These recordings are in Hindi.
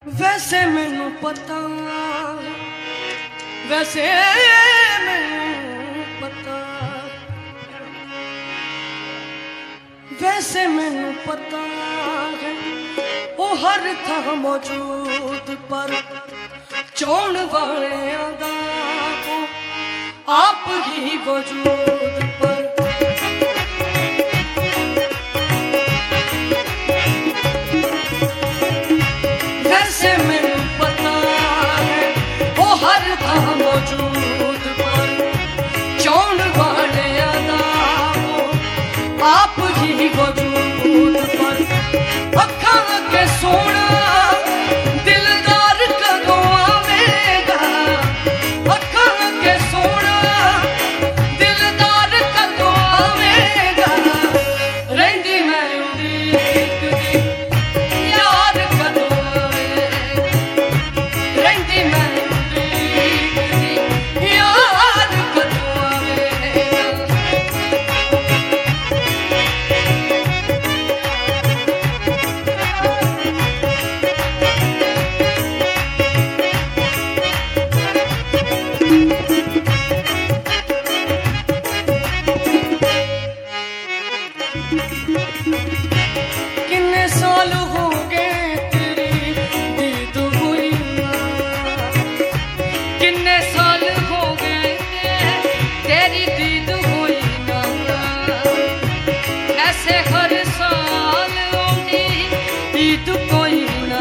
वैसे मैनू पता, वैसे मैनू पता, वैसे मैनू पता है वो हर था मौजूद, पर चौन वालियां दा आप ही वजूद पर। वैसे मैनू पता है वो हर था मौजूद, पर चौन वालियां दा आप ही वजूद पर। अखां अगे सोना दिलदार कदों आवेगा, अखां अगे सोना दिलदार कदों आवेगा। रहिंदी मैं उड़ीकदी यार कदों आवेगा, रहिंदी मैं उड़ीकदी यार कदों आवेगा। किन्ने साल हो गए तेरी दीद हुई ना, किन्ने साल हो गए तेरी दीद हुई ना। ऐसे हर साल आती ईद कोई ना।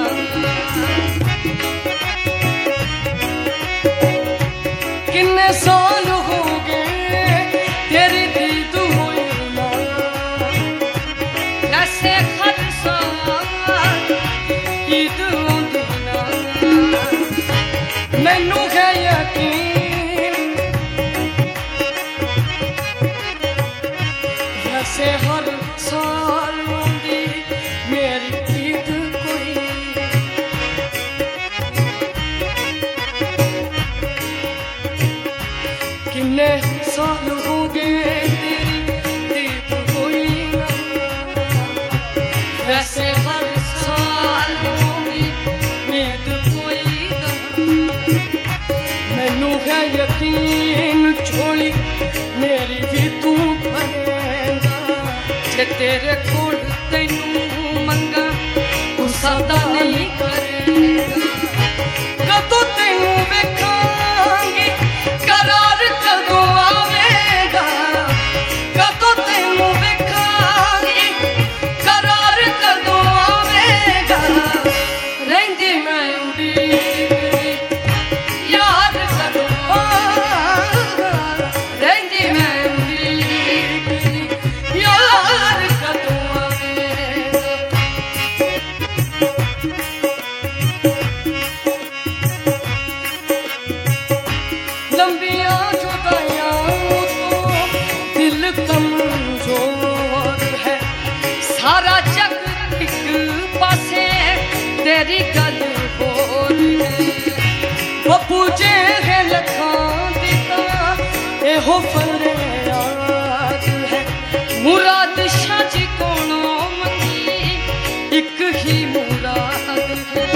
किन्ने साल हो गए तेरी दीद हुई ना। ऐसे हर साल ईद आंदी ना। मैनू है यकीन वैसे हर साल आंदी मेरी ईद कोई। किन्ने साल हो गए तेरी दीद हुई ना। वैसे हर साल होगी ईद कोई ना। मैनू है यकीन झोली मेरी भी तू भरेगा। जे तेरे कोल तैनू मंगा तू सदा नहीं करेगा। कदों तैनू वेखांगी करार कदों आवेगा। कदों तैनू वेखांगी करार कदों आवेगा। रहिंदी मैं उड़ीकदी यार कदों आवेगा। रहिंदी मैं उड़ीकदी यार कदों आवेगा। लंबियां जुदाइयां तो दिल कमजोर है। सारा जग एक पासे तेरी गल होर है। बब्बू जे है लखां दी तां एहो फरियाद है। मुराद शाह जी कोलों मंगी एक ही मुराद है।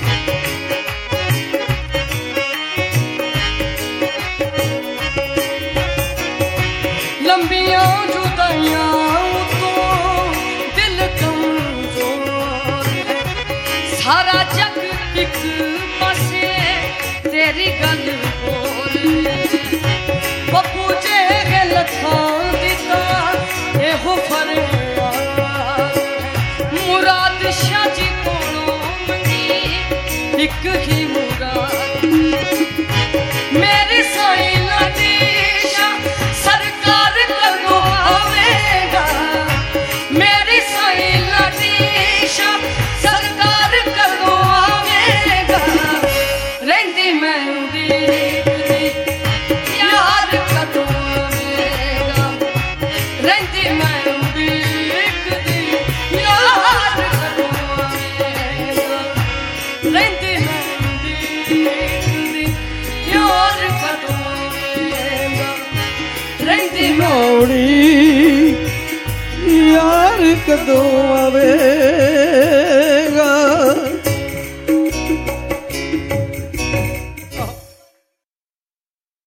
लंबियां जुदाइयां तो दिल कमजोर है। सारा जग एक पासे तेरी गल होर है। बब्बू जे है लखां दी तां एहो फरियाद है। मुराद शाह जी कोलों मंगी एक ही मुराद। मेरी साईं लाडीशा सरकार कदों आवेगा। मेरी साईं लाडीशा सरकार कदों आवेगा। रहिंदी मैं उड़ीकदी यार कदों आवेगा। रहिंदी मैं उड़ीकदी यार कदों आवेगा। रहिंदी मैं उड़ीकदी यार कदों आवेगा। रहिंदी मैं यार कदों आवे।